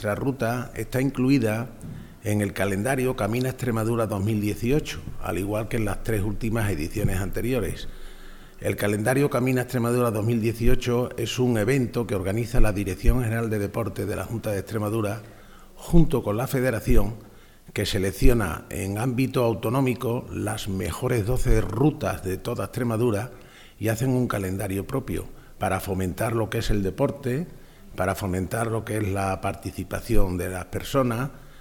Nuestra ruta está incluida en el calendario Camina Extremadura 2018, al igual que en las 3 últimas ediciones anteriores. El calendario Camina Extremadura 2018 es un evento que organiza la Dirección General de Deportes de la Junta de Extremadura junto con la Federación, que selecciona en ámbito autonómico las mejores 12 rutas de toda Extremadura y hacen un calendario propio para fomentar lo que es el deporte, para fomentar lo que es la participación de las personas,